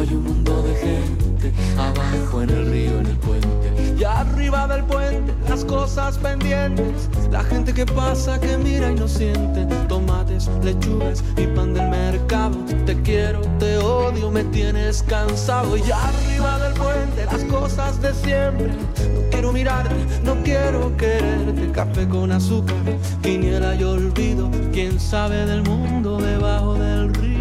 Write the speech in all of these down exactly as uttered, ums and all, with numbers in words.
hay un mundo de gente, abajo en el río, en el puente, y arriba del puente las cosas pendientes, la gente que pasa, que mira y no siente, tomates, lechugas y pan del mercado, te quiero, te odio, me tienes cansado, y arriba del puente las cosas de siempre, no quiero mirarte, no quiero quererte, café con azúcar, quiniela y olvido, quién sabe del mundo debajo del río.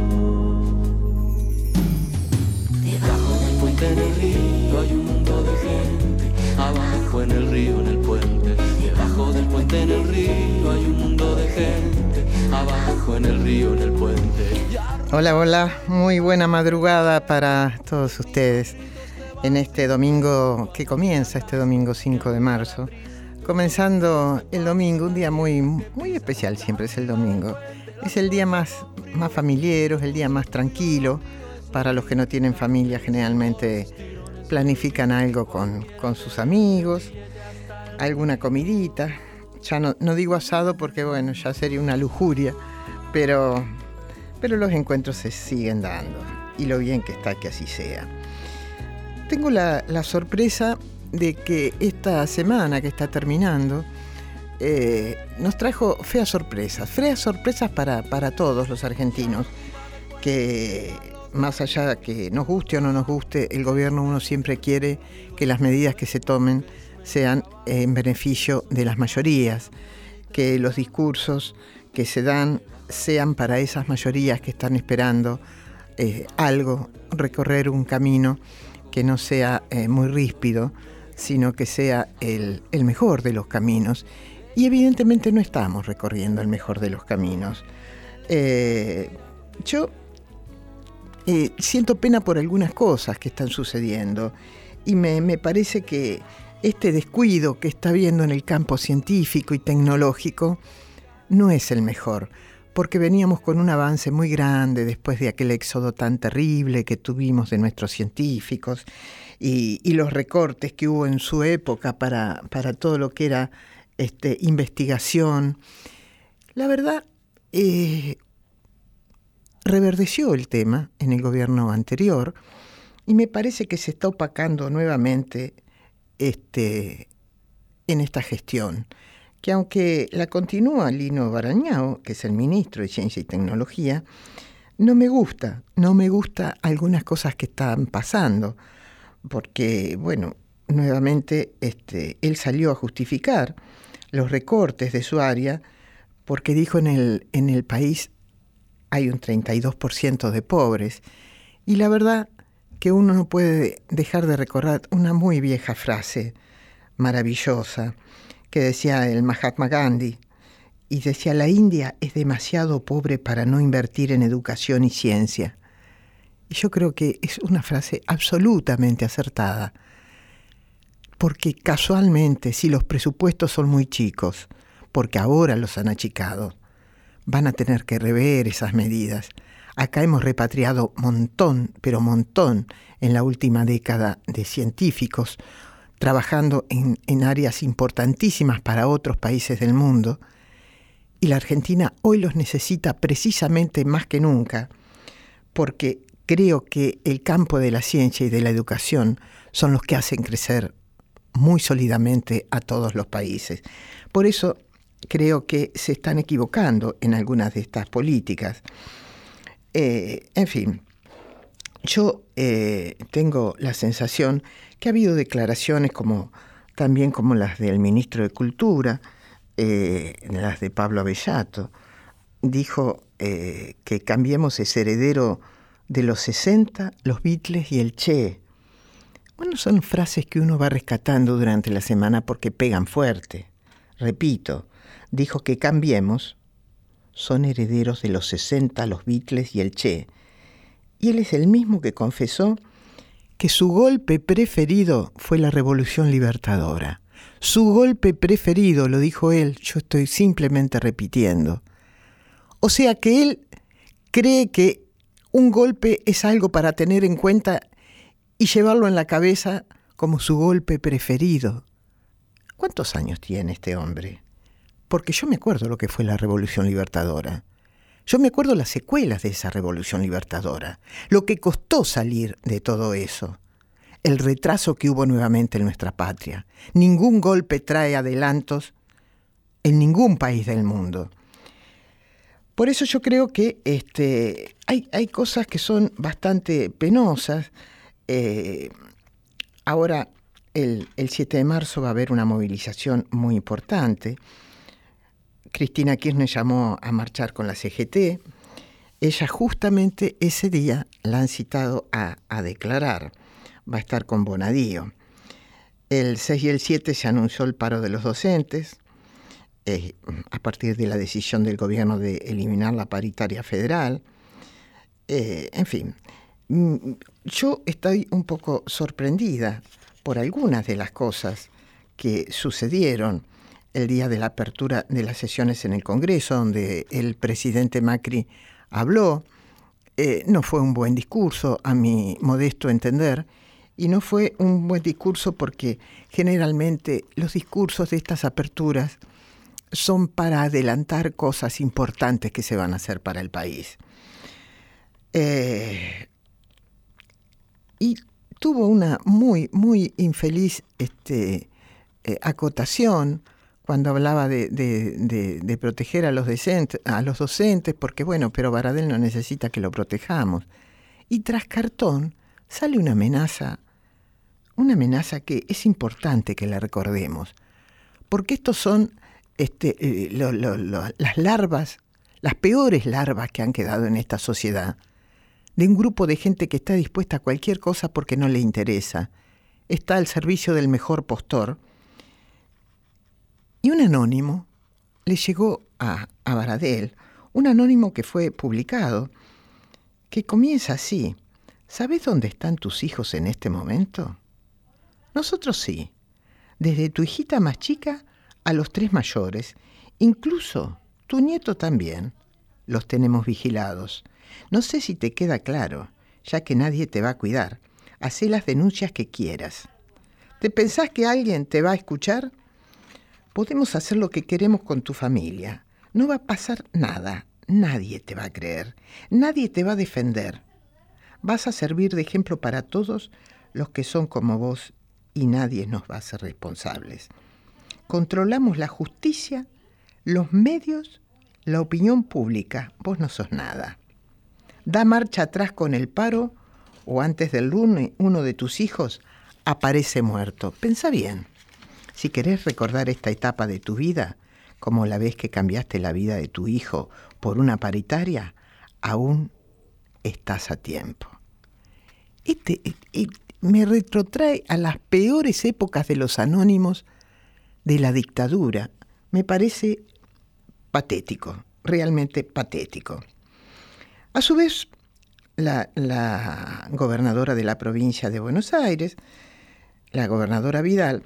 Debajo del puente en el río hay un mundo de gente, abajo en el río, en el puente, debajo del puente en el río hay un mundo de gente, abajo en el río, en el puente. Hola, hola, muy buena madrugada para todos ustedes en este domingo que comienza, este domingo cinco de marzo. Comenzando el domingo, un día muy, muy especial, siempre es el domingo. Es el día más, más familiero, es el día más tranquilo. Para los que no tienen familia, generalmente planifican algo con, con sus amigos, alguna comidita. Ya no, no digo asado porque, bueno, ya sería una lujuria, pero, pero los encuentros se siguen dando. Y lo bien que está que así sea. Tengo la, la sorpresa de que esta semana que está terminando eh, nos trajo feas sorpresas, feas sorpresas para, para todos los argentinos, que más allá de que nos guste o no nos guste, el gobierno uno siempre quiere que las medidas que se tomen sean en beneficio de las mayorías, que los discursos que se dan sean para esas mayorías que están esperando eh, algo, recorrer un camino que no sea eh, muy ríspido, sino que sea el, el mejor de los caminos. Y evidentemente no estamos recorriendo el mejor de los caminos. Eh, yo eh, siento pena por algunas cosas que están sucediendo y me, me parece que este descuido que está habiendo en el campo científico y tecnológico no es el mejor, porque veníamos con un avance muy grande después de aquel éxodo tan terrible que tuvimos de nuestros científicos y, y los recortes que hubo en su época para, para todo lo que era este, investigación. La verdad, eh, reverdeció el tema en el gobierno anterior y me parece que se está opacando nuevamente este, en esta gestión, que aunque la continúa Lino Barañao, que es el ministro de Ciencia y Tecnología, no me gusta, no me gusta algunas cosas que están pasando, porque, bueno, nuevamente este, él salió a justificar los recortes de su área, porque dijo en el, en el país hay un treinta y dos por ciento de pobres, y la verdad que uno no puede dejar de recordar una muy vieja frase maravillosa, que decía el Mahatma Gandhi, y decía: la India es demasiado pobre para no invertir en educación y ciencia. Y yo creo que es una frase absolutamente acertada, porque casualmente, si los presupuestos son muy chicos, porque ahora los han achicado, van a tener que rever esas medidas. Acá hemos repatriado montón, pero montón, en la última década de científicos, trabajando en, en áreas importantísimas para otros países del mundo, y la Argentina hoy los necesita precisamente más que nunca, porque creo que el campo de la ciencia y de la educación son los que hacen crecer muy sólidamente a todos los países. Por eso creo que se están equivocando en algunas de estas políticas. Eh, en fin, yo eh, tengo la sensación que ha habido declaraciones como también como las del ministro de Cultura, eh, las de Pablo Abellato. Dijo eh, que Cambiemos es heredero de los sesenta, los Beatles y el Che. Bueno, son frases que uno va rescatando durante la semana porque pegan fuerte. Repito, dijo que Cambiemos son herederos de los sesenta, los Beatles y el Che. Y él es el mismo que confesó que su golpe preferido fue la Revolución Libertadora. Su golpe preferido, lo dijo él, yo estoy simplemente repitiendo. O sea que él cree que un golpe es algo para tener en cuenta y llevarlo en la cabeza como su golpe preferido. ¿Cuántos años tiene este hombre? Porque yo me acuerdo lo que fue la Revolución Libertadora. Yo me acuerdo las secuelas de esa revolución libertadora, lo que costó salir de todo eso, el retraso que hubo nuevamente en nuestra patria. Ningún golpe trae adelantos en ningún país del mundo. Por eso yo creo que este, hay, hay cosas que son bastante penosas. Eh, ahora, el, el siete de marzo va a haber una movilización muy importante. Cristina Kirchner llamó a marchar con la C G T. Ella justamente ese día la han citado a, a declarar. Va a estar con Bonadío. El seis y el siete se anunció el paro de los docentes, eh, a partir de la decisión del gobierno de eliminar la paritaria federal. Eh, en fin, yo estoy un poco sorprendida por algunas de las cosas que sucedieron el día de la apertura de las sesiones en el Congreso, donde el presidente Macri habló. Eh, no fue un buen discurso, a mi modesto entender, y no fue un buen discurso porque generalmente los discursos de estas aperturas son para adelantar cosas importantes que se van a hacer para el país. Eh, y tuvo una muy, muy infeliz este, eh, acotación cuando hablaba de, de, de, de proteger a los, decentes, a los docentes, porque bueno, pero Baradel no necesita que lo protejamos. Y tras cartón sale una amenaza, una amenaza que es importante que la recordemos, porque estos son este, eh, lo, lo, lo, las larvas, las peores larvas que han quedado en esta sociedad, de un grupo de gente que está dispuesta a cualquier cosa porque no le interesa, está al servicio del mejor postor. Y un anónimo le llegó a, a Baradel, un anónimo que fue publicado, que comienza así: ¿sabes dónde están tus hijos en este momento? Nosotros sí, desde tu hijita más chica a los tres mayores, incluso tu nieto también, los tenemos vigilados. No sé si te queda claro, ya que nadie te va a cuidar. Hacé las denuncias que quieras. ¿Te pensás que alguien te va a escuchar? Podemos hacer lo que queremos con tu familia. No va a pasar nada. Nadie te va a creer. Nadie te va a defender. Vas a servir de ejemplo para todos los que son como vos y nadie nos va a hacer responsables. Controlamos la justicia, los medios, la opinión pública. Vos no sos nada. Da marcha atrás con el paro o antes del lunes uno de tus hijos aparece muerto. Pensá bien. Si querés recordar esta etapa de tu vida, como la vez que cambiaste la vida de tu hijo por una paritaria, aún estás a tiempo. Este, este me retrotrae a las peores épocas de los anónimos de la dictadura. Me parece patético, realmente patético. A su vez, la, la gobernadora de la provincia de Buenos Aires, la gobernadora Vidal,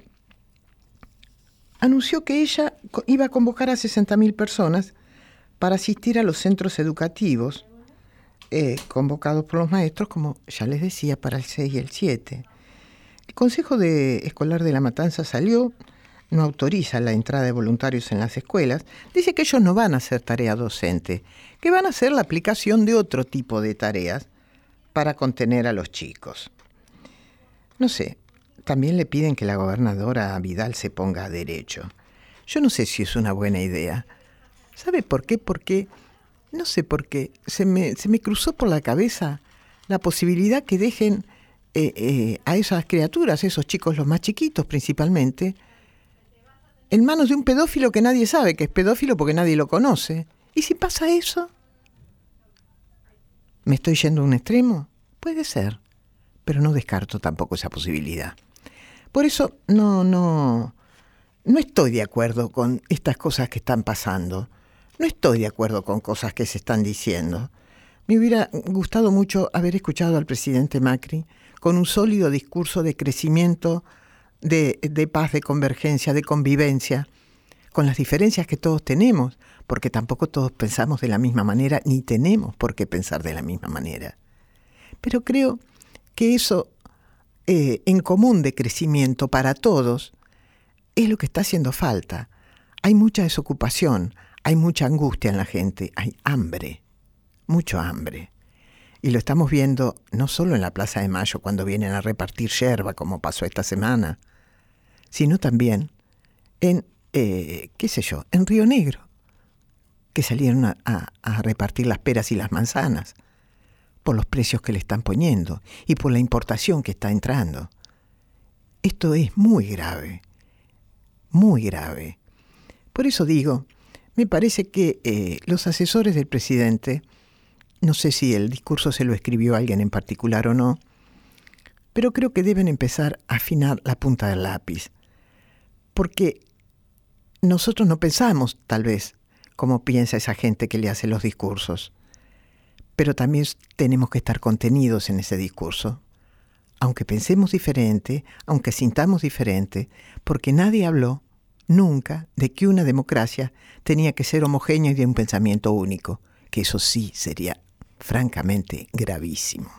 anunció que ella iba a convocar a sesenta mil personas para asistir a los centros educativos eh, convocados por los maestros, como ya les decía, para el seis y el siete. El Consejo de Escolar de La Matanza salió, no autoriza la entrada de voluntarios en las escuelas, dice que ellos no van a hacer tarea docente, que van a hacer la aplicación de otro tipo de tareas para contener a los chicos. No sé, también le piden que la gobernadora Vidal se ponga a derecho. Yo no sé si es una buena idea. ¿Sabe por qué? Porque, no sé por qué, se me, se me cruzó por la cabeza la posibilidad que dejen eh, eh, a esas criaturas, esos chicos los más chiquitos principalmente, en manos de un pedófilo que nadie sabe que es pedófilo porque nadie lo conoce. ¿Y si pasa eso? ¿Me estoy yendo a un extremo? Puede ser, pero no descarto tampoco esa posibilidad. Por eso no, no, no estoy de acuerdo con estas cosas que están pasando. No estoy de acuerdo con cosas que se están diciendo. Me hubiera gustado mucho haber escuchado al presidente Macri con un sólido discurso de crecimiento, de, de paz, de convergencia, de convivencia, con las diferencias que todos tenemos, porque tampoco todos pensamos de la misma manera, ni tenemos por qué pensar de la misma manera. Pero creo que eso eh, en común de crecimiento para todos es lo que está haciendo falta. Hay mucha desocupación, hay mucha angustia en la gente, hay hambre mucho hambre. Y lo estamos viendo no solo en la Plaza de Mayo cuando vienen a repartir yerba, como pasó esta semana, sino también en, eh, qué sé yo, en Río Negro, que salieron a, a, a repartir las peras y las manzanas por los precios que le están poniendo y por la importación que está entrando. Esto es muy grave, muy grave. Por eso digo, me parece que eh, los asesores del presidente, no sé si el discurso se lo escribió alguien en particular o no, pero creo que deben empezar a afinar la punta del lápiz, porque nosotros no pensamos, tal vez, como piensa esa gente que le hace los discursos, pero también tenemos que estar contenidos en ese discurso, aunque pensemos diferente, aunque sintamos diferente, porque nadie habló nunca de que una democracia tenía que ser homogénea y de un pensamiento único, que eso sí sería francamente gravísimo.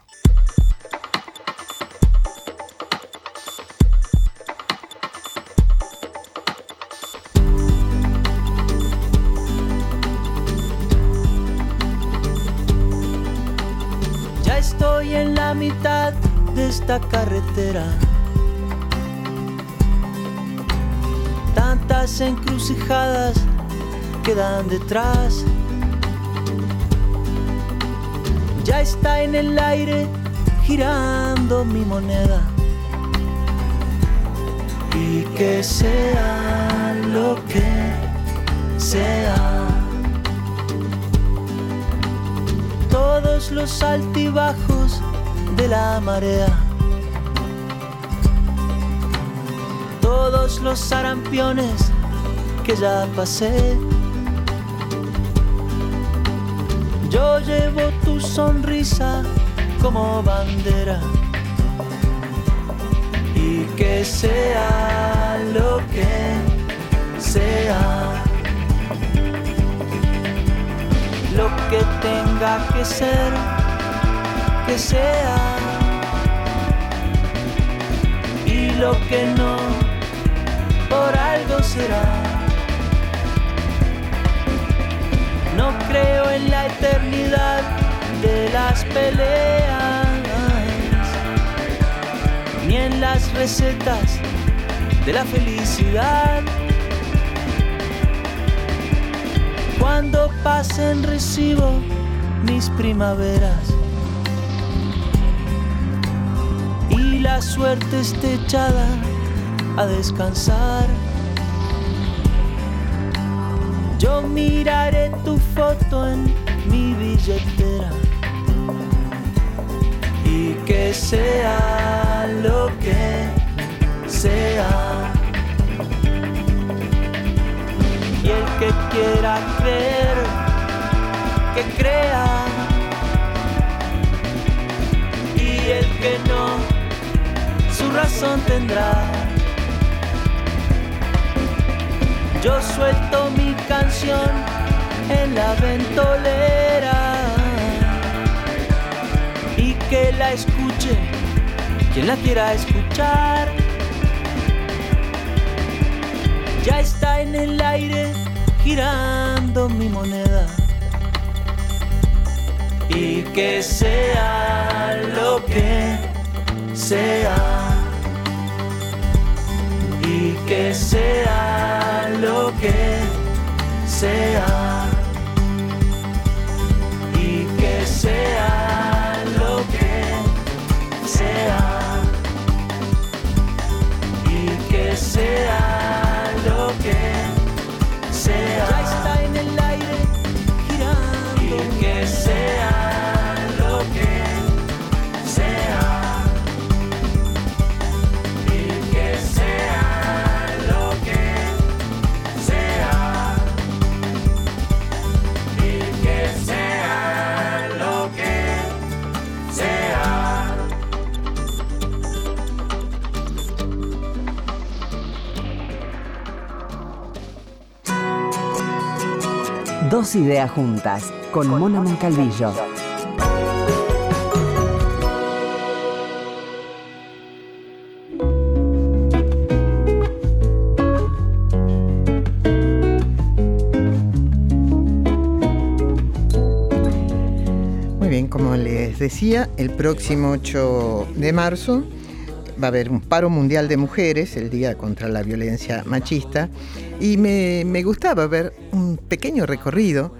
Ya estoy en la mitad de esta carretera. Tantas encrucijadas quedan detrás. Ya está en el aire girando mi moneda. Y que sea lo que sea, todos los altibajos de la marea, todos los sarampiones que ya pasé. Yo llevo tu sonrisa como bandera. Y que sea lo que sea, lo que tenga que ser, que sea. Y lo que no, por algo será. No creo en la eternidad de las peleas, ni en las recetas de la felicidad. Cuando pasen recibo mis primaveras y la suerte esté echada a descansar. Yo miraré tu foto en mi billetera. Y que sea lo que sea. Y el que quiera creer, que crea. Y el que no, su razón tendrá. Yo suelto mi canción en la ventolera y que la escuche quien la quiera escuchar. Ya está en el aire girando mi moneda. Y que sea lo que sea. Y que sea lo que sea. Y que sea lo que sea. Y que sea lo que sea. Ya está en el aire girando. Y que sea lo que sea. Y que sea lo que sea. Y que sea lo que sea. Dos ideas juntas, con Mona Moncalvillo. como les decía, el próximo ocho de marzo va a haber un paro mundial de mujeres, el Día contra la Violencia Machista, y me, me gustaba ver un pequeño recorrido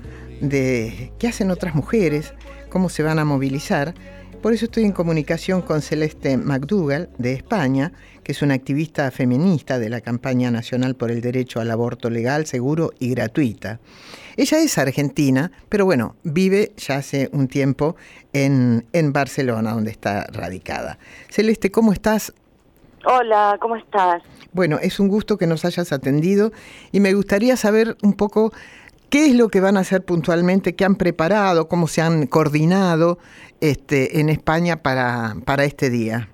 de qué hacen otras mujeres, cómo se van a movilizar. Por eso estoy en comunicación con Celeste McDougall, de España, que es una activista feminista de la campaña nacional por el derecho al aborto legal, seguro y gratuita. Ella es argentina, pero bueno, vive ya hace un tiempo en, en Barcelona, donde está radicada. Celeste, ¿cómo estás? Hola, ¿cómo estás? Bueno, es un gusto que nos hayas atendido y me gustaría saber un poco qué es lo que van a hacer puntualmente, qué han preparado, cómo se han coordinado este, en España para, para este día.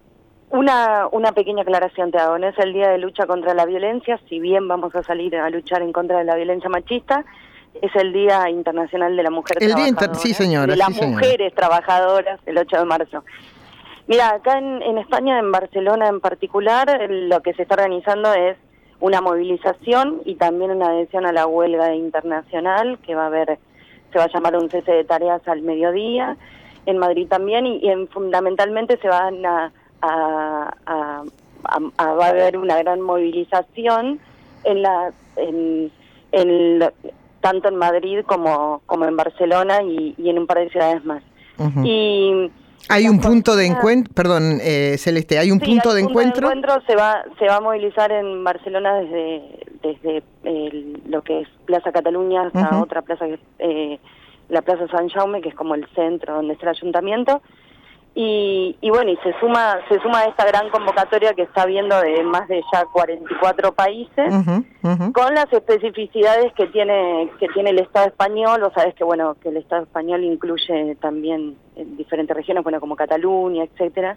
Una, una pequeña aclaración te hago, no es el Día de Lucha contra la Violencia, si bien vamos a salir a luchar en contra de la violencia machista, es el Día Internacional de la Mujer el Trabajadora. Día inter... Sí, señora. De las sí, señora. mujeres trabajadoras, el ocho de marzo. Mira, acá en, en España, en Barcelona en particular, lo que se está organizando es una movilización y también una adhesión a la huelga internacional, que va a haber, se va a llamar un cese de tareas al mediodía, en Madrid también, y, y en, fundamentalmente se van a, a, a, a, a va a haber una gran movilización en la, en, en, tanto en Madrid como, como en Barcelona y, y en un par de ciudades más. Uh-huh. Y hay un punto de encuentro, perdón, eh, Celeste, hay un sí, punto hay de punto encuentro. de encuentro se va se va a movilizar en Barcelona desde desde el, lo que es Plaza Cataluña hasta uh-huh. otra plaza que es eh, la Plaza San Jaume, que es como el centro donde está el ayuntamiento. Y, y bueno, y se suma se suma a esta gran convocatoria que está habiendo de más de ya cuarenta y cuatro países, uh-huh, uh-huh. con las especificidades que tiene que tiene el Estado español. Vos sabés que bueno que el Estado español incluye también en diferentes regiones, bueno, como Cataluña, etcétera.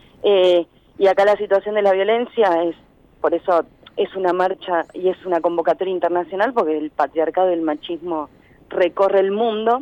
Eh, y acá la situación de la violencia es, por eso es una marcha y es una convocatoria internacional, porque el patriarcado y el machismo recorre el mundo.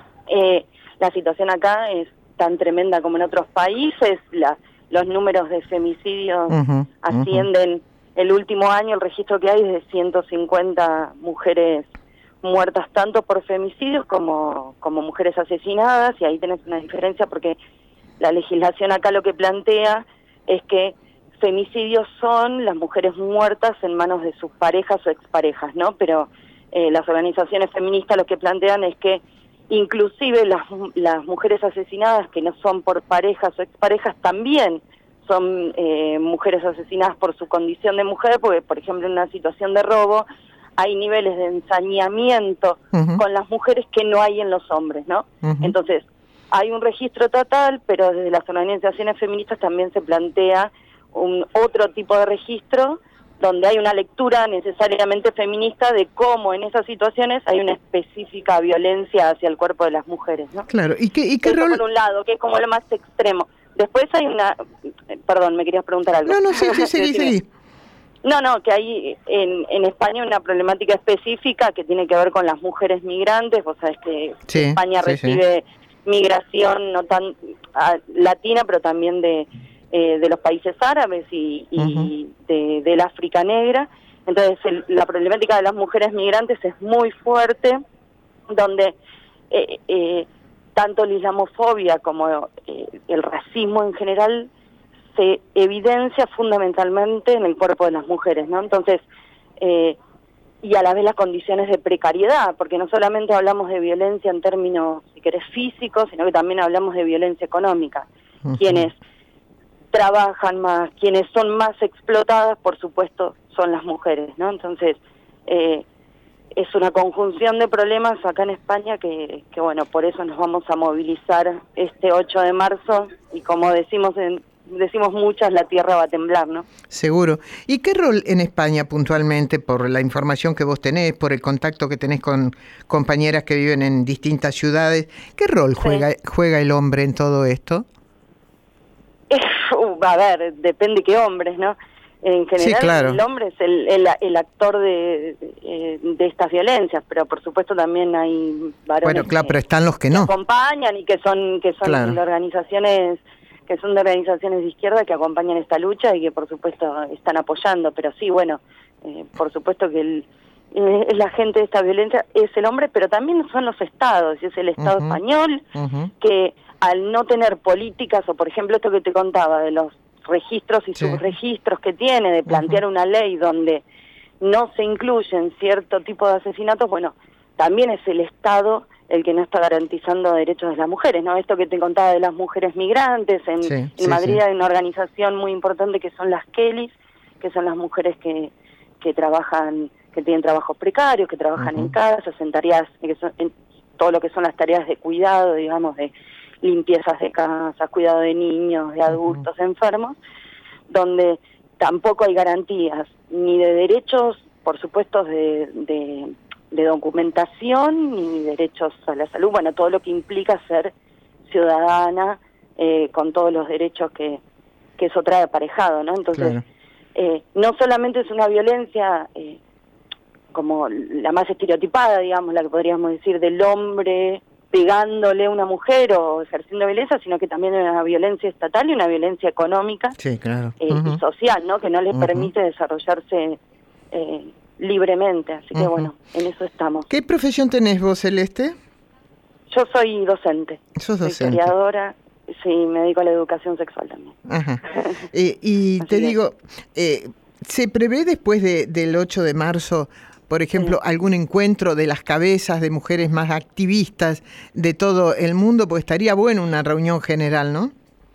Eh, la situación acá es tan tremenda como en otros países, la, los números de femicidios uh-huh, ascienden, uh-huh. el último año el registro que hay es de ciento cincuenta mujeres muertas tanto por femicidios como, como mujeres asesinadas, y ahí tenés una diferencia porque la legislación acá lo que plantea es que femicidios son las mujeres muertas en manos de sus parejas o exparejas, ¿no? Pero eh, las organizaciones feministas lo que plantean es que inclusive las, las mujeres asesinadas que no son por parejas o exparejas también son eh, mujeres asesinadas por su condición de mujer, porque por ejemplo en una situación de robo hay niveles de ensañamiento uh-huh. con las mujeres que no hay en los hombres, ¿no? Uh-huh. Entonces, hay un registro total, pero desde las organizaciones feministas también se plantea un otro tipo de registro donde hay una lectura necesariamente feminista de cómo en esas situaciones hay una específica violencia hacia el cuerpo de las mujeres, ¿no? Claro, ¿y qué, y qué Eso rol? por un lado, que es como lo más extremo. Después hay una... Perdón, me querías preguntar algo. No, no, sí, sí, seguí, seguí. No, no, que hay en, en España una problemática específica que tiene que ver con las mujeres migrantes. Vos sabés que sí, España sí, recibe sí. migración no tan a, latina, pero también de, eh, de los países árabes y, y uh-huh. de, del África negra. Entonces el, la problemática de las mujeres migrantes es muy fuerte, donde eh, eh, tanto la islamofobia como eh, el racismo en general se evidencia fundamentalmente en el cuerpo de las mujeres, ¿no? Entonces, eh, y a la vez las condiciones de precariedad, porque no solamente hablamos de violencia en términos, si querés, físicos, sino que también hablamos de violencia económica. Uh-huh. Quienes trabajan más, quienes son más explotadas, por supuesto, son las mujeres, ¿no? Entonces, eh, es una conjunción de problemas acá en España que, que, bueno, por eso nos vamos a movilizar este ocho de marzo, y como decimos en decimos muchas, la tierra va a temblar, ¿no? Seguro. ¿Y qué rol en España puntualmente, por la información que vos tenés, por el contacto que tenés con compañeras que viven en distintas ciudades, qué rol juega, sí. juega el hombre en todo esto? Eh, uh, a ver, depende qué hombres, ¿no? En general, sí, claro. el hombre es el, el, el actor de, de, de estas violencias, pero por supuesto también hay varones bueno, claro, que, pero están los que no. que acompañan y que son, que son claro. de organizaciones... que son de organizaciones de izquierda que acompañan esta lucha y que por supuesto están apoyando, pero sí, bueno, eh, por supuesto que el, eh, el agente de esta violencia es el hombre, pero también son los estados, y es el Estado uh-huh. español, uh-huh. que al no tener políticas, o por ejemplo esto que te contaba, de los registros y sí. subregistros que tiene, de plantear uh-huh. una ley donde no se incluyen cierto tipo de asesinatos, bueno, también es el Estado el que no está garantizando derechos de las mujeres, ¿no? Esto que te contaba de las mujeres migrantes, en, sí, en sí, Madrid sí. hay una organización muy importante que son las Kellys, que son las mujeres que, que trabajan, que tienen trabajos precarios, que trabajan uh-huh. en casas, en tareas, que son, en todo lo que son las tareas de cuidado, digamos, de limpiezas de casas, cuidado de niños, de adultos uh-huh. enfermos, donde tampoco hay garantías, ni de derechos, por supuesto, de... de de documentación ni derechos a la salud, bueno, todo lo que implica ser ciudadana eh, con todos los derechos que, que eso trae aparejado, ¿no? Entonces, claro. eh, no solamente es una violencia eh, como la más estereotipada, digamos, la que podríamos decir del hombre pegándole a una mujer o ejerciendo violencia, sino que también es una violencia estatal y una violencia económica sí, claro. eh, uh-huh. y social, ¿no? Que no les uh-huh. permite desarrollarse eh, libremente, así que uh-huh. bueno, en eso estamos. ¿Qué profesión tenés vos, Celeste? Yo soy docente. ¿Sos docente? Soy historiadora, sí, me dedico a la educación sexual también. Ajá. eh, y te que... digo, eh, ¿se prevé después de, del ocho de marzo, por ejemplo, sí. algún encuentro de las cabezas de mujeres más activistas de todo el mundo? Porque estaría bueno una reunión general, ¿no?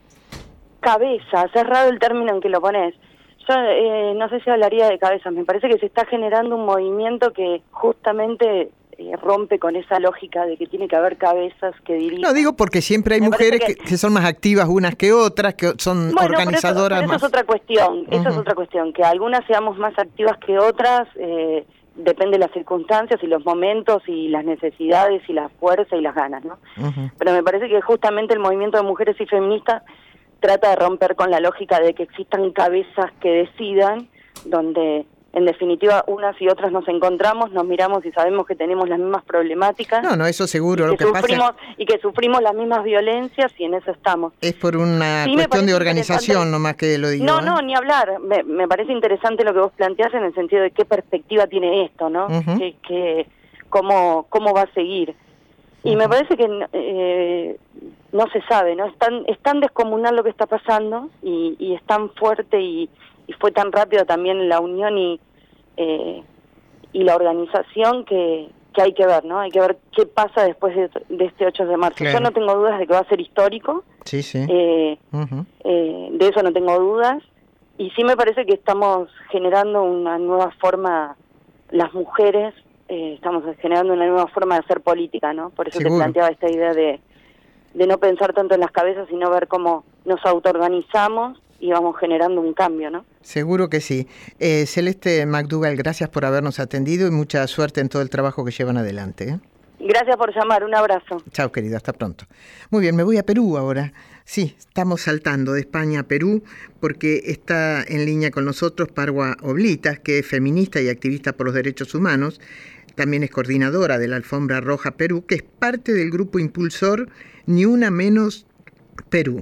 Cabezas, es raro el término en que lo pones. Yo eh, no sé si hablaría de cabezas, me parece que se está generando un movimiento que justamente eh, rompe con esa lógica de que tiene que haber cabezas que dirijan. No, digo porque siempre hay me mujeres que... Que, que son más activas unas que otras, que son bueno, organizadoras pero eso, pero eso más... es otra cuestión, uh-huh. esa es otra cuestión, que algunas seamos más activas que otras, eh, depende de las circunstancias y los momentos y las necesidades y la fuerza y las ganas, ¿no? Uh-huh. Pero me parece que justamente el movimiento de mujeres y feministas trata de romper con la lógica de que existan cabezas que decidan, donde en definitiva unas y otras nos encontramos, nos miramos y sabemos que tenemos las mismas problemáticas. No, no, eso seguro. Y lo que, que sufrimos, pasa y que sufrimos las mismas violencias y en eso estamos. Es por una sí, cuestión de organización, nomás que lo digo. No, ¿eh? no, ni hablar. Me, me parece interesante lo que vos planteás en el sentido de qué perspectiva tiene esto, ¿no? Uh-huh. Que, que, cómo, cómo va a seguir. Y uh-huh. me parece que eh, no se sabe, ¿no? Es tan, es tan descomunal lo que está pasando y, y es tan fuerte y, y fue tan rápido también la unión y eh, y la organización que, que hay que ver, ¿no? Hay que ver qué pasa después de, de este ocho de marzo. Claro. Yo no tengo dudas de que va a ser histórico. Sí, sí. Eh, uh-huh. eh, de eso no tengo dudas. Y sí me parece que estamos generando una nueva forma, las mujeres, eh, estamos generando una nueva forma de hacer política, ¿no? Por eso Seguro. te planteaba esta idea de, de no pensar tanto en las cabezas, sino ver cómo nos autoorganizamos y vamos generando un cambio, ¿no? Seguro que sí. Eh, Celeste McDougall, gracias por habernos atendido y mucha suerte en todo el trabajo que llevan adelante, ¿eh? Gracias por llamar, un abrazo. Chao, querida, hasta pronto. Muy bien, me voy a Perú ahora. Sí, estamos saltando de España a Perú porque está en línea con nosotros Parwa Oblitas, que es feminista y activista por los derechos humanos. También es coordinadora de la Alfombra Roja Perú, que es parte del grupo impulsor Ni Una Menos Perú.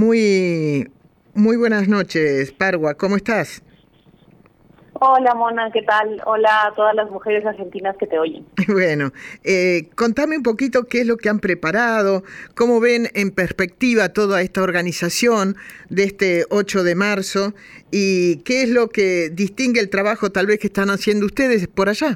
Muy... Muy buenas noches, Parwa, ¿cómo estás? Hola, Mona, ¿qué tal? Hola a todas las mujeres argentinas que te oyen. Bueno, eh, contame un poquito qué es lo que han preparado, cómo ven en perspectiva toda esta organización de este ocho de marzo y qué es lo que distingue el trabajo tal vez que están haciendo ustedes por allá.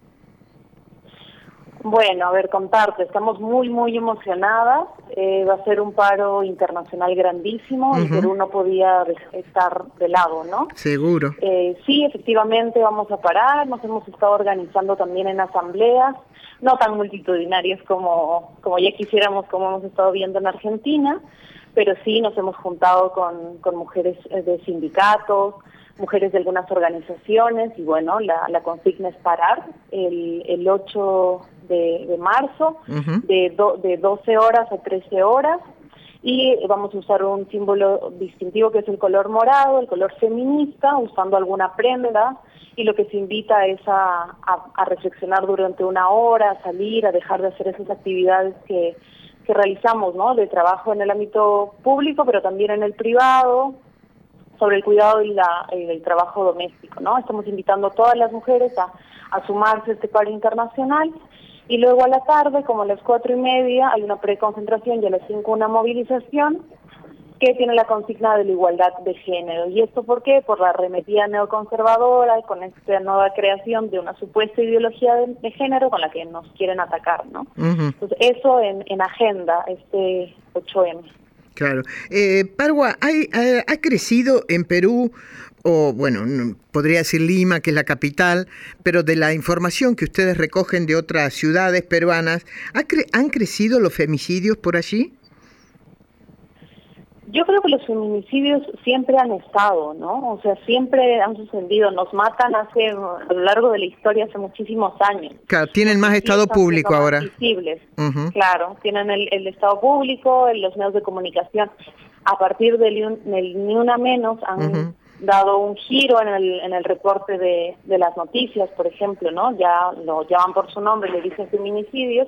Bueno, a ver, contarte, estamos muy, muy emocionadas. Eh, va a ser un paro internacional grandísimo uh-huh. y Perú no podía estar de lado, ¿no? Seguro. Eh, sí, efectivamente vamos a parar. Nos hemos estado organizando también en asambleas, no tan multitudinarias como, como ya quisiéramos, como hemos estado viendo en Argentina, pero sí nos hemos juntado con, con mujeres de sindicatos, mujeres de algunas organizaciones y bueno, la, la consigna es parar el, el ocho de marzo uh-huh. de, do, de doce horas a trece horas y vamos a usar un símbolo distintivo que es el color morado, el color feminista, usando alguna prenda y lo que se invita es a, a, a reflexionar durante una hora, a salir, a dejar de hacer esas actividades que, que realizamos, ¿no? De trabajo en el ámbito público pero también en el privado, sobre el cuidado y la, eh, el trabajo doméstico, ¿no? Estamos invitando a todas las mujeres a, a sumarse a este paro internacional, y luego a la tarde, como a las cuatro y media, hay una preconcentración y a las cinco una movilización que tiene la consigna de la igualdad de género. ¿Y esto por qué? Por la arremetida neoconservadora y con esta nueva creación de una supuesta ideología de, de género con la que nos quieren atacar, ¿no? Uh-huh. Entonces, eso en, en agenda, este ocho eme. Claro. Eh, Parwa, ¿hay, ha, ¿ha crecido en Perú, o bueno, podría decir Lima, que es la capital, pero de la información que ustedes recogen de otras ciudades peruanas, ¿ha cre- ¿han crecido los femicidios por allí? Yo creo que los feminicidios siempre han estado, ¿no? O sea, siempre han sucedido. Nos matan hace, a lo largo de la historia, hace muchísimos años. Claro, tienen más estado público ahora. Visibles. Uh-huh. Claro, tienen el, el estado público, los medios de comunicación. A partir del, del Ni Una Menos han uh-huh. dado un giro en el en el reporte de, de las noticias, por ejemplo, ¿no? Ya lo llaman por su nombre, le dicen feminicidios.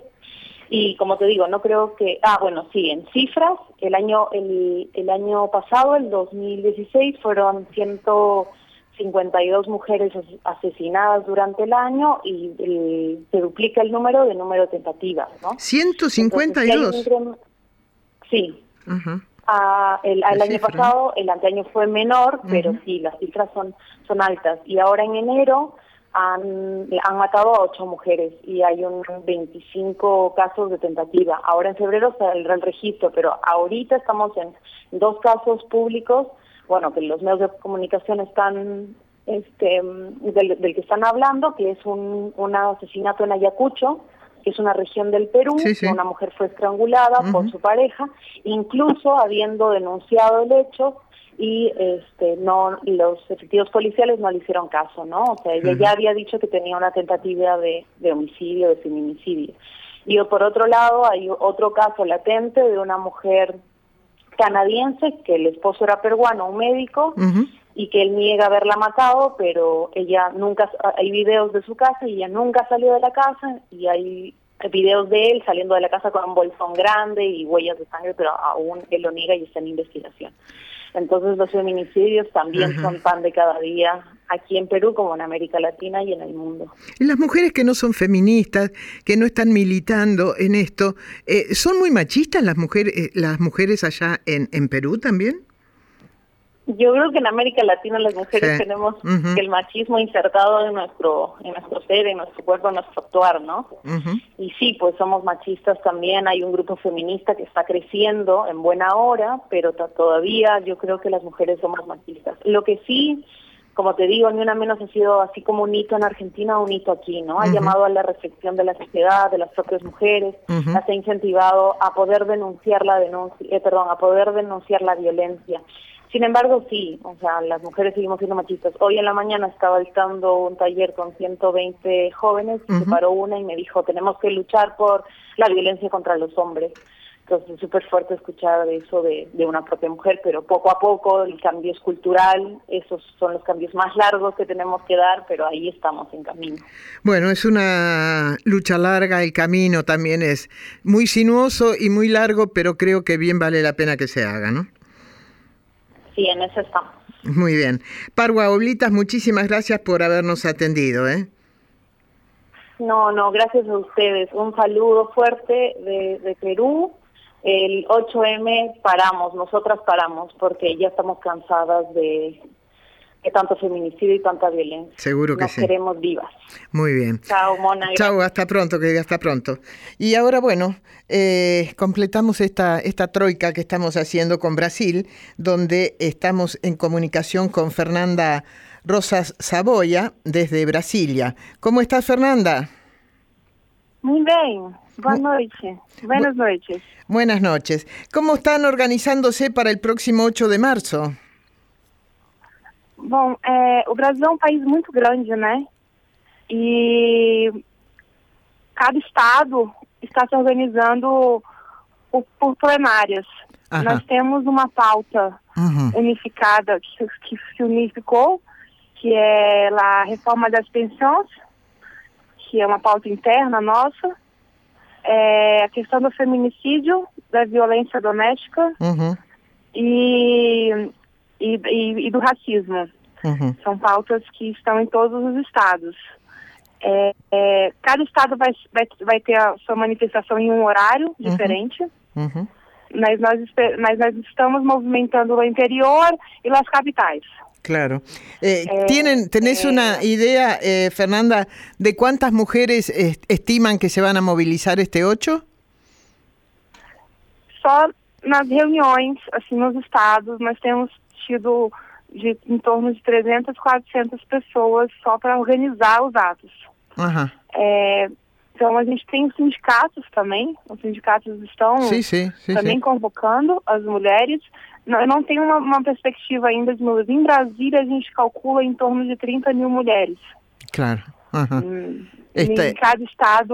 Y como te digo, no creo que... Ah, bueno, sí, en cifras, el año el, el año pasado, el dos mil dieciséis, fueron ciento cincuenta y dos mujeres asesinadas durante el año y el, se duplica el número de número de tentativas, ¿no? ¿ciento cincuenta y dos? Entonces, un... Sí. Uh-huh. Ah, el, el año pasado, el anteaño fue menor, uh-huh. pero sí, las cifras son, son altas. Y ahora en enero... Han, han matado a ocho mujeres y hay un veinticinco casos de tentativa. Ahora en febrero saldrá el registro, pero ahorita estamos en dos casos públicos, bueno, que los medios de comunicación están, este, del, del que están hablando, que es un, un asesinato en Ayacucho, que es una región del Perú, sí, sí. Una mujer fue estrangulada uh-huh. por su pareja, incluso habiendo denunciado el hecho, y este no los efectivos policiales no le hicieron caso, ¿no? O sea, ella uh-huh. ya había dicho que tenía una tentativa de, de homicidio, de feminicidio. Y por otro lado, hay otro caso latente de una mujer canadiense, que el esposo era peruano, un médico, uh-huh. y que él niega haberla matado, pero ella nunca, hay videos de su casa y ella nunca salió de la casa, y hay videos de él saliendo de la casa con un bolsón grande y huellas de sangre, pero aún él lo niega y está en investigación. Entonces los feminicidios también uh-huh. son pan de cada día aquí en Perú como en América Latina y en el mundo. Y las mujeres que no son feministas, que no están militando en esto, eh, ¿son muy machistas las mujeres eh, las mujeres allá en, en Perú también? Yo creo que en América Latina las mujeres sí. tenemos uh-huh. el machismo insertado en nuestro en nuestro ser, en nuestro cuerpo, en nuestro actuar, ¿no? Uh-huh. Y sí, pues somos machistas también. Hay un grupo feminista que está creciendo en buena hora, pero t- todavía yo creo que las mujeres somos machistas. Lo que sí, como te digo, Ni Una Menos ha sido así como un hito en Argentina, un hito aquí, ¿no? Ha uh-huh. llamado a la reflexión de la sociedad, de las propias mujeres, uh-huh. las ha incentivado a poder denunciar la denuncia, eh, perdón, a poder denunciar la violencia. Sin embargo, sí, o sea, las mujeres seguimos siendo machistas. Hoy en la mañana estaba dictando un taller con ciento veinte jóvenes, uh-huh. se paró una y me dijo, tenemos que luchar por la violencia contra los hombres. Entonces es súper fuerte escuchar eso de, de una propia mujer, pero poco a poco el cambio es cultural, esos son los cambios más largos que tenemos que dar, pero ahí estamos en camino. Bueno, es una lucha larga, el camino también es muy sinuoso y muy largo, pero creo que bien vale la pena que se haga, ¿no? Sí, en eso estamos. Muy bien. Parwa Oblitas, muchísimas gracias por habernos atendido, ¿eh? No, no, gracias a ustedes. Un saludo fuerte de, de Perú. El ocho eme paramos, nosotras paramos, porque ya estamos cansadas de, de tanto feminicidio y tanta violencia. Seguro que Nos sí. Nos queremos vivas. Muy bien. Chao, Mona. Chao, hasta pronto, que hasta pronto. Y ahora, bueno, eh, completamos esta, esta troika que estamos haciendo con Brasil, donde estamos en comunicación con Fernanda Rosas Saboia, desde Brasilia. ¿Cómo estás, Fernanda? Muy bien. Buenas noches. Buenas Bu- noches. Buenas noches. ¿Cómo están organizándose para el próximo ocho de marzo? Bom, é, o Brasil é um país muito grande, né? E cada estado está se organizando por, por plenárias. Aham. Nós temos uma pauta uhum. unificada que, que se unificou, que é a reforma das pensões, que é uma pauta interna nossa, é a questão do feminicídio, da violência doméstica, uhum. e e, e, e do racismo. Uhum. São pautas que estão em todos os estados. É, é, cada estado vai, vai, vai ter a sua manifestação em um horário diferente. Uhum. Mas, nós, mas nós estamos movimentando o interior e as capitais. Claro. Eh, eh, ¿tienen, ¿Tenés eh, una idea, eh, Fernanda, de cuántas mujeres eh, estiman que se van a movilizar este ocho? Só nas reuniões, assim, nos estados, nós temos tido de, em torno de trezentas, quatrocentas pessoas só para organizar os atos. Uhum. É, então a gente tem os sindicatos também, os sindicatos estão sim, sim, sim, também sim. convocando as mulheres. Não, eu não tenho uma, uma perspectiva ainda de números. Em Brasília a gente calcula em torno de trinta mil mulheres. Claro. Uhum. Em, este... em cada estado,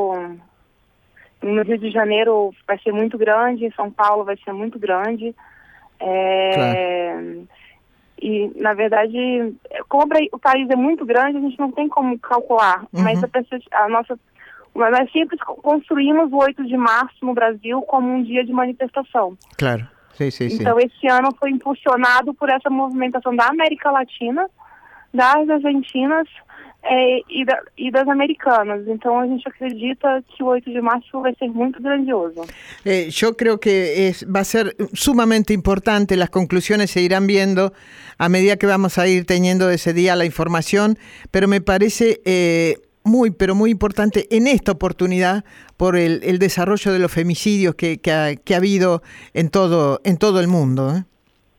no Rio de Janeiro vai ser muito grande, em São Paulo vai ser muito grande. É... Claro. E, na verdade, como o país é muito grande, a gente não tem como calcular. Uhum. Mas a, a nossa, nós sempre construímos o oito de março no Brasil como um dia de manifestação. Claro, sim, sim, então sim. Esse ano foi impulsionado por essa movimentação da América Latina, das argentinas é, e, da, e das americanas. Então a gente acredita que o oito de março vai ser muito grandioso. Eh, yo creo que es, va a ser sumamente importante, las conclusiones se irán viendo a medida que vamos a ir teniendo ese día la información, pero me parece eh, muy, pero muy importante en esta oportunidad por el, el desarrollo de los femicidios que, que, ha, que ha habido en todo, en todo el mundo. ¿eh?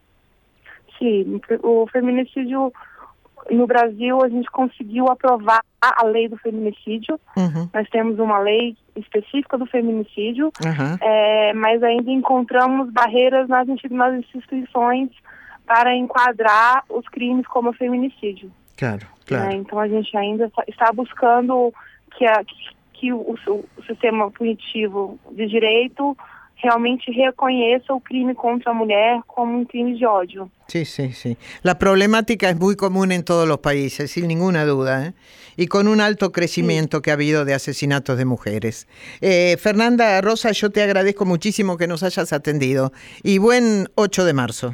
Sim, o feminicídio no Brasil, a gente conseguiu aprovar a lei do feminicídio. Uhum. Nós temos uma lei específica do feminicídio, uhum. é, mas ainda encontramos barreiras nas, nas instituições para enquadrar os crimes como feminicídio. Claro, claro. É, então a gente ainda está buscando que, a, que o, o sistema punitivo de direito realmente reconheça o crime contra a mulher como un crime de odio. Sí, sí, sí. La problemática es muy común en todos los países, sin ninguna duda, ¿eh? Y con un alto crecimiento sí. que ha habido de asesinatos de mujeres. Eh, Fernanda Rosa, yo te agradezco muchísimo que nos hayas atendido. Y buen ocho de marzo.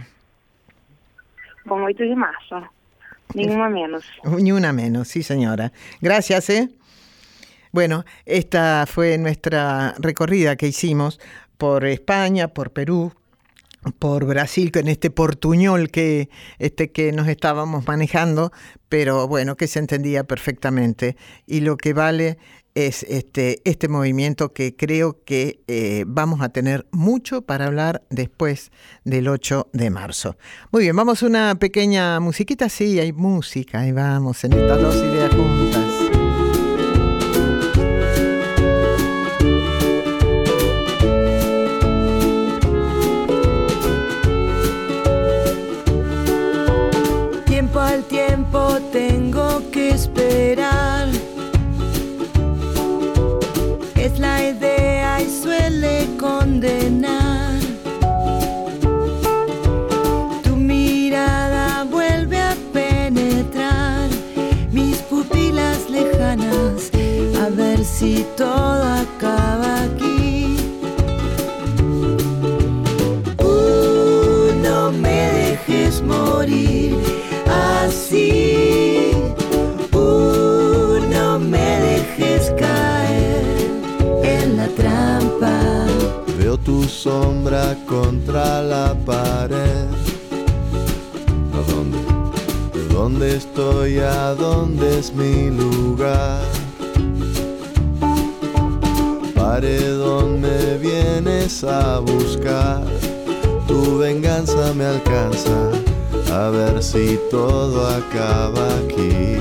Bom oito de marzo. Ni una menos. Ni una menos, sí señora. Gracias, ¿eh? Bueno, esta fue nuestra recorrida que hicimos por España, por Perú, por Brasil, con este portuñol que, este, que nos estábamos manejando, pero bueno, que se entendía perfectamente. Y lo que vale es este, este movimiento que creo que eh, vamos a tener mucho para hablar después del ocho de marzo. Muy bien, vamos a una pequeña musiquita. Sí, hay música, ahí vamos, en estas dos ideas juntas. Al tiempo tengo que esperar. Es la idea y suele condenar. Tu mirada vuelve a penetrar mis pupilas lejanas, a ver si todo acaba aquí. Uh, no me dejes morir así, uh, no me dejes caer en la trampa. Veo tu sombra contra la pared. ¿A dónde? ¿De dónde estoy? ¿A dónde es mi lugar? Paredón, me vienes a buscar. Tu venganza me alcanza. A ver si todo acaba aquí.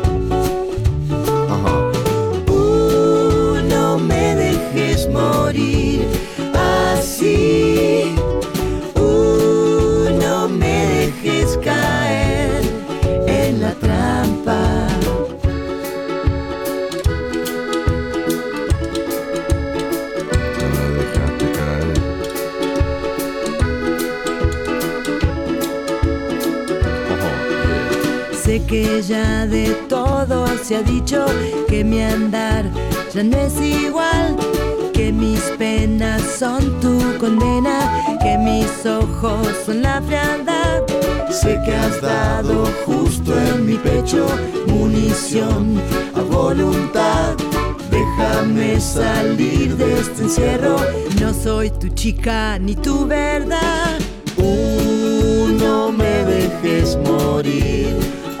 Uh-huh. Uh, no me dejes morir así. Uh, no me dejes caer en la trampa. No me dejaste caer. Sé que ya de todo se ha dicho, que mi andar ya no es igual, que mis penas son tu condena, que mis ojos son la frialdad. Sé que has dado justo en mi pecho munición a voluntad. Déjame salir de este encierro. No soy tu chica ni tu verdad. Uh, no me dejes morir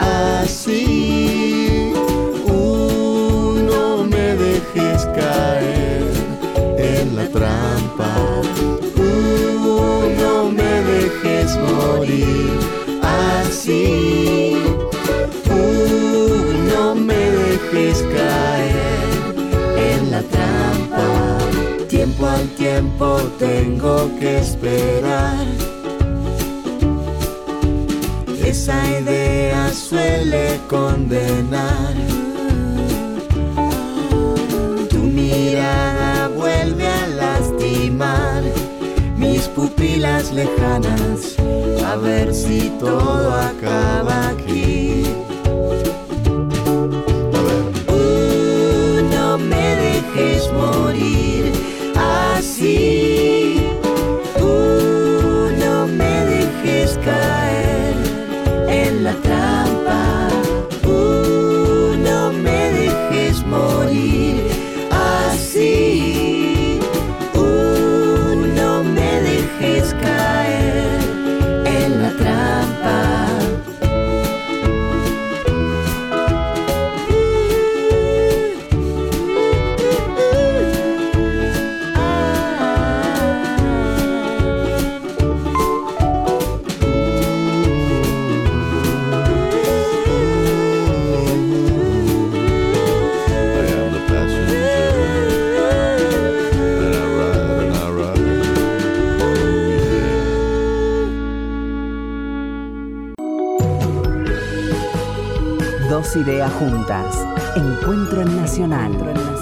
así. Uh, no me dejes caer en la trampa. Uh, no me dejes morir así. Uh, no me dejes caer en la trampa. Tiempo al tiempo tengo que esperar. Esa idea suele condenar. Tu mirada vuelve a lastimar mis pupilas lejanas. A ver si todo acaba aquí. Uh, no me dejes morir así. Uh, no me dejes caer en la trampa. Uh, no me dejes morir así. Uh, no me dejes caer en la trampa. Dos ideas juntas. Encuentro en Nacional.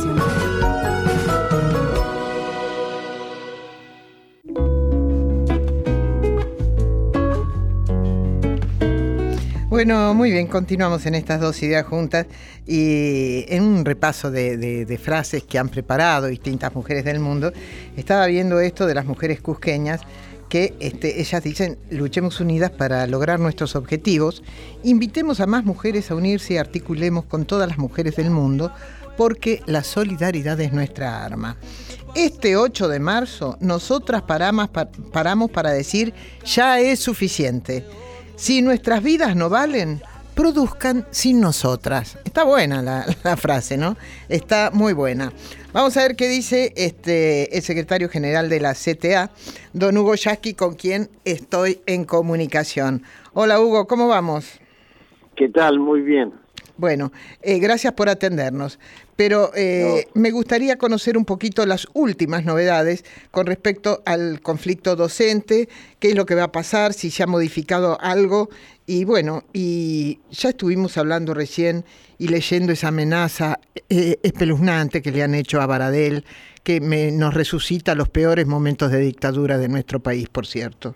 Bueno, muy bien, continuamos en estas dos ideas juntas y en un repaso de, de, de frases que han preparado distintas mujeres del mundo. Estaba viendo esto de las mujeres cusqueñas, que este, ellas dicen: luchemos unidas para lograr nuestros objetivos, invitemos a más mujeres a unirse y articulemos con todas las mujeres del mundo, porque la solidaridad es nuestra arma. Este ocho de marzo, nosotras paramos, paramos para decir: ya es suficiente. Si nuestras vidas no valen, produzcan sin nosotras. Está buena la, la frase, ¿no? Está muy buena. Vamos a ver qué dice este, el secretario general de la C T A, don Hugo Yasky, con quien estoy en comunicación. Hola Hugo, ¿cómo vamos? ¿Qué tal? Muy bien. Bueno, eh, gracias por atendernos, pero eh, no. me gustaría conocer un poquito las últimas novedades con respecto al conflicto docente, qué es lo que va a pasar, si se ha modificado algo, y bueno, y ya estuvimos hablando recién y leyendo esa amenaza eh, espeluznante que le han hecho a Baradel, que me, nos resucita los peores momentos de dictadura de nuestro país, por cierto.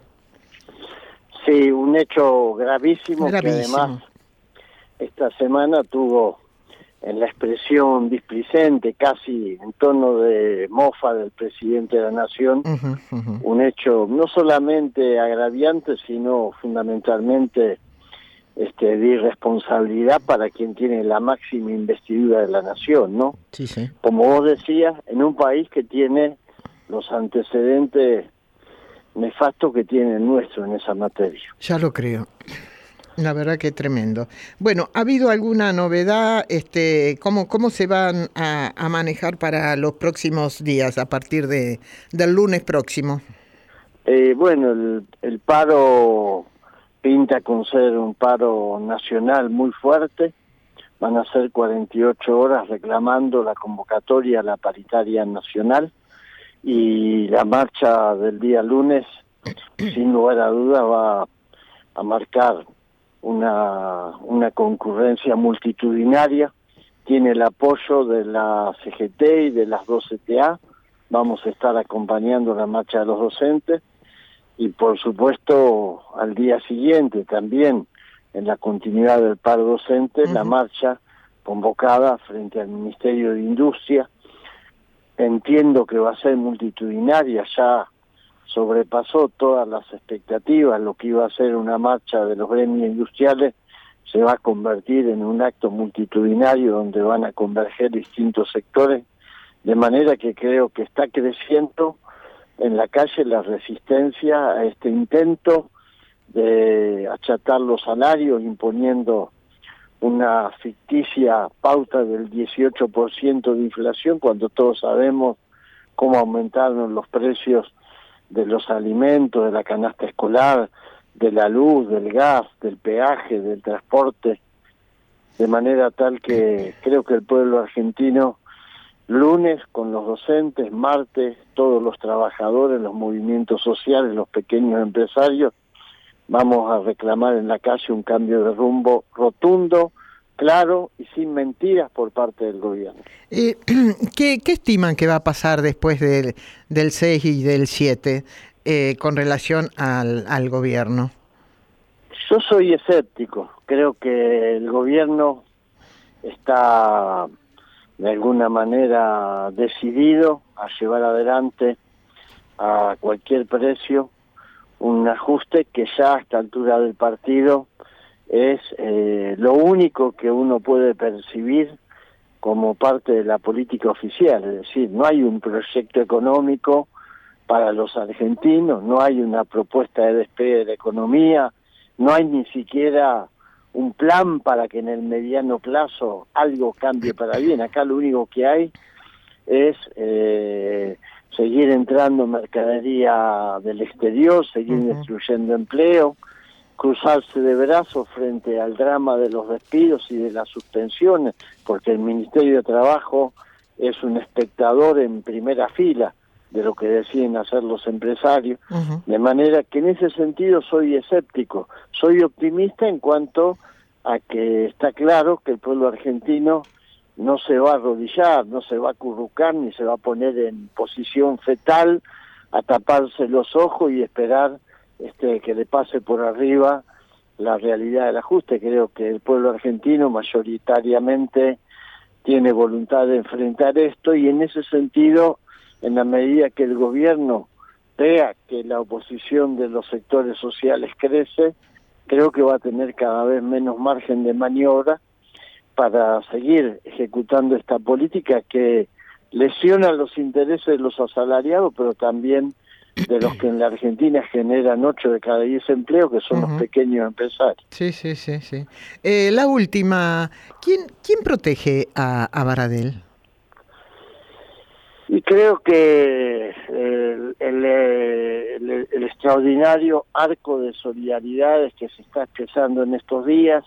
Sí, un hecho gravísimo, gravísimo. que además esta semana tuvo en la expresión displicente, casi en tono de mofa del presidente de la Nación, uh-huh, uh-huh. un hecho no solamente agraviante, sino fundamentalmente este, de irresponsabilidad para quien tiene la máxima investidura de la Nación, ¿no? Sí, sí. Como vos decías, en un país que tiene los antecedentes nefastos que tiene el nuestro en esa materia. Ya lo creo. La verdad que tremendo. Bueno, ¿ha habido alguna novedad? Este, ¿cómo, cómo se van a, a manejar para los próximos días, a partir de del lunes próximo? Eh, bueno, el, el paro pinta con ser un paro nacional muy fuerte. Van a ser cuarenta y ocho horas reclamando la convocatoria a la paritaria nacional, y la marcha del día lunes, sin lugar a duda, va a marcar una una concurrencia multitudinaria. Tiene el apoyo de la C G T y de las dos C T A. Vamos a estar acompañando la marcha de los docentes, y por supuesto al día siguiente también, en la continuidad del paro docente, uh-huh. la marcha convocada frente al Ministerio de Industria. Entiendo que va a ser multitudinaria, ya sobrepasó todas las expectativas. Lo que iba a ser una marcha de los gremios industriales se va a convertir en un acto multitudinario donde van a converger distintos sectores, de manera que creo que está creciendo en la calle la resistencia a este intento de achatar los salarios, imponiendo una ficticia pauta del dieciocho por ciento de inflación, cuando todos sabemos cómo aumentaron los precios de los alimentos, de la canasta escolar, de la luz, del gas, del peaje, del transporte, de manera tal que creo que el pueblo argentino, lunes con los docentes, martes todos los trabajadores, los movimientos sociales, los pequeños empresarios, vamos a reclamar en la calle un cambio de rumbo rotundo, claro y sin mentiras por parte del gobierno. Eh, ¿qué, ¿Qué estiman que va a pasar después del, del seis y del siete eh, con relación al, al gobierno? Yo soy escéptico. Creo que el gobierno está de alguna manera decidido a llevar adelante a cualquier precio un ajuste que ya a esta altura del partido es eh, lo único que uno puede percibir como parte de la política oficial. Es decir, no hay un proyecto económico para los argentinos, no hay una propuesta de despegue de la economía, no hay ni siquiera un plan para que en el mediano plazo algo cambie para bien. Acá lo único que hay es eh, seguir entrando mercadería del exterior, seguir uh-huh. destruyendo empleo, cruzarse de brazos frente al drama de los despidos y de las suspensiones, porque el Ministerio de Trabajo es un espectador en primera fila de lo que deciden hacer los empresarios, uh-huh. de manera que en ese sentido soy escéptico. Soy optimista en cuanto a que está claro que el pueblo argentino no se va a arrodillar, no se va a acurrucar, ni se va a poner en posición fetal a taparse los ojos y esperar este, que le pase por arriba la realidad del ajuste. Creo que el pueblo argentino mayoritariamente tiene voluntad de enfrentar esto, y en ese sentido, en la medida que el gobierno vea que la oposición de los sectores sociales crece, creo que va a tener cada vez menos margen de maniobra para seguir ejecutando esta política que lesiona los intereses de los asalariados, pero también de los que en la Argentina generan ocho de cada diez empleos, que son uh-huh. los pequeños empresarios. Sí, sí, sí, sí. Eh, la última, ¿quién quién protege a, a Baradel? Y creo que el, el, el, el extraordinario arco de solidaridades que se está expresando en estos días,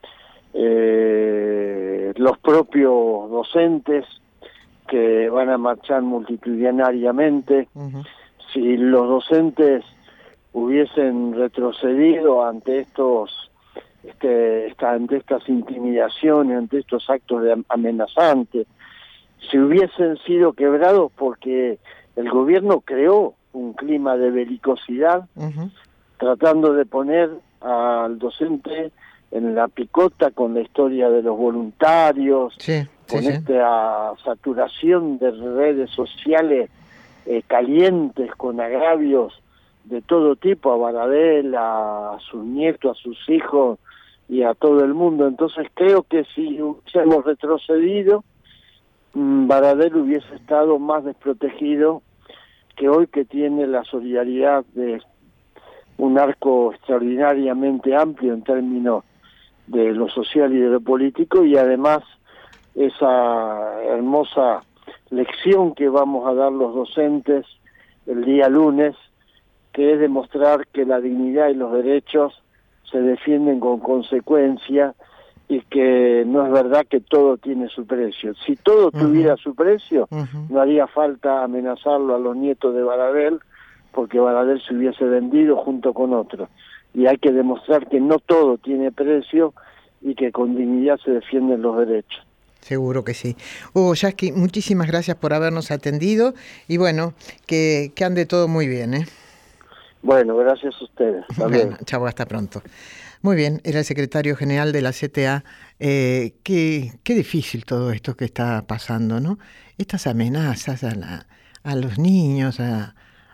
eh, los propios docentes que van a marchar multitudinariamente, uh-huh. si los docentes hubiesen retrocedido ante estos este, esta, ante estas intimidaciones, ante estos actos de amenazantes, si hubiesen sido quebrados porque el gobierno creó un clima de belicosidad, uh-huh. tratando de poner al docente en la picota con la historia de los voluntarios, sí, con sí, esta sí. saturación de redes sociales eh, calientes, con agravios de todo tipo a Baradel, a sus nietos, a sus hijos y a todo el mundo. Entonces creo que si hubiésemos retrocedido, Baradel hubiese estado más desprotegido que hoy, que tiene la solidaridad de un arco extraordinariamente amplio en términos de lo social y de lo político, y además esa hermosa lección que vamos a dar los docentes el día lunes, que es demostrar que la dignidad y los derechos se defienden con consecuencia, y que no es verdad que todo tiene su precio. Si todo uh-huh. tuviera su precio, uh-huh. no haría falta amenazarlo a los nietos de Baradel, porque Baradel se hubiese vendido junto con otros. Y hay que demostrar que no todo tiene precio y que con dignidad se defienden los derechos. Seguro que sí. Hugo Yasky, muchísimas gracias por habernos atendido, y bueno, que, que ande todo muy bien, ¿eh? Bueno, gracias a ustedes. Bueno, chao, hasta pronto. Muy bien, era el secretario general de la C T A. Eh, qué, qué difícil todo esto que está pasando, ¿no? Estas amenazas a, la, a los niños, a,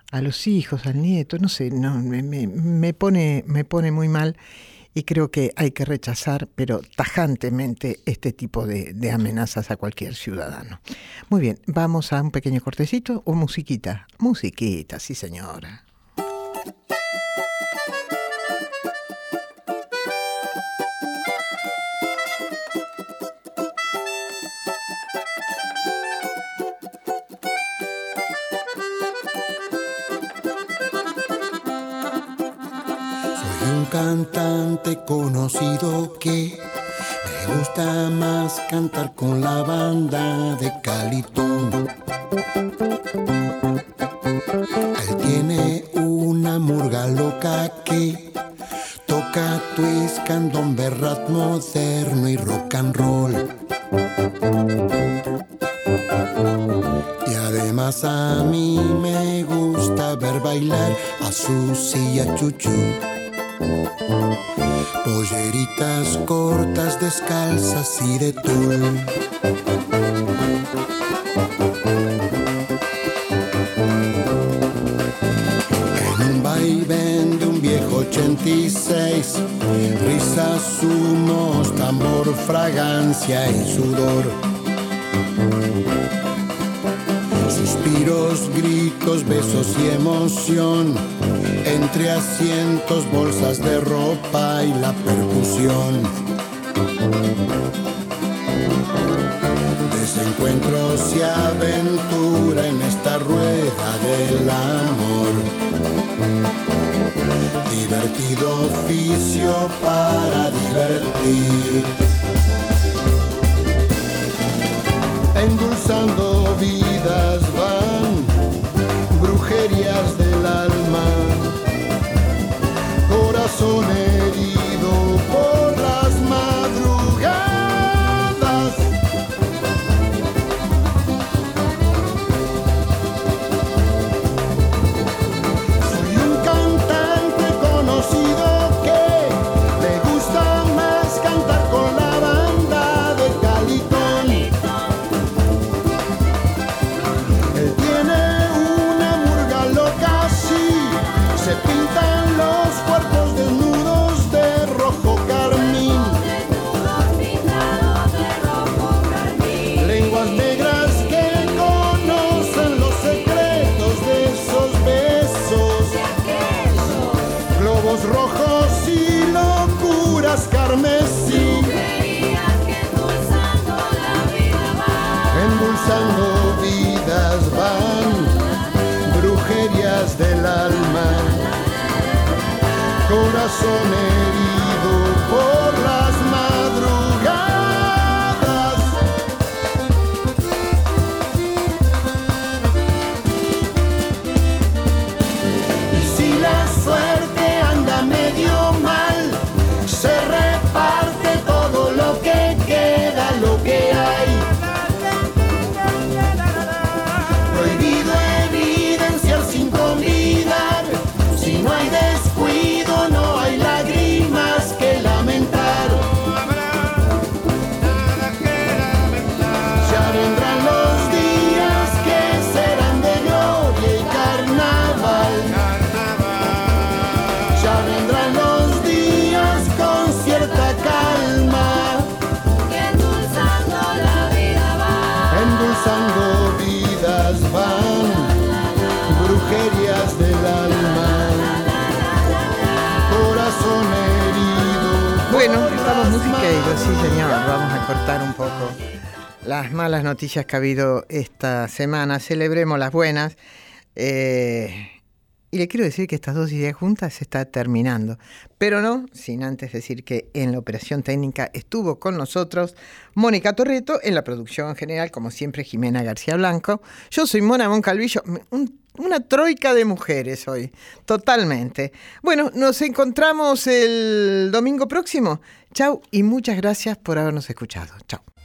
a los hijos, al nieto, no sé, no, me, me, me, pone, me pone muy mal y creo que hay que rechazar, pero tajantemente, este tipo de, de amenazas a cualquier ciudadano. Muy bien, vamos a un pequeño cortecito o musiquita. Musiquita, sí señora. Un cantante conocido que me gusta más cantar con la banda de Calitón. Él tiene una murga loca que toca twist, candombe, rap moderno y rock and roll. Y además a mí me gusta ver bailar a Susi y a Chuchu. Polleritas cortas, descalzas y de tul. En un vaivén de un viejo ochenta y seis, risas, humos, tambor, fragancia y sudor. Suspiros, gritos, besos y emoción, entre asientos, bolsas de ropa y la percusión. Desencuentros y aventura en esta rueda del amor. Divertido oficio para divertir. Endulzando vidas van, brujerías del alma, corazón herido por las madrugadas. Soy un cantante conocido que le gusta más cantar con la banda de Calitón. Él tiene una murga loca, sí, se pintan los cuerpos desnudos de rojo carmín. Lenguas negras que conocen los secretos de esos besos. Globos rojos y locuras carmesí. Endulzando vidas van, brujerías del alma, corazón herido por las madrugadas. Y si la suerte anda medio mal, se reparte todo lo que queda, lo que hay. Prohibido evidenciar sin convidar, si no hay descuido no hay lágrimas que lamentar. Ya vendrán los días que serán de gloria y carnaval. Ya vendrán los días con cierta calma, endulzando la vida van, endulzando vidas van, brujerías del alma, corazón herido. Bueno, estamos música y sí señor, vamos a cortar un poco las malas noticias que ha habido esta semana. Celebremos las buenas. Eh, y le quiero decir que estas dos ideas juntas se está terminando. Pero no, sin antes decir que en la operación técnica estuvo con nosotros Mónica Torreto, en la producción general, como siempre, Jimena García Blanco. Yo soy Mona Moncalvillo, un, una troika de mujeres hoy, totalmente. Bueno, nos encontramos el domingo próximo. Chau y muchas gracias por habernos escuchado. Chau.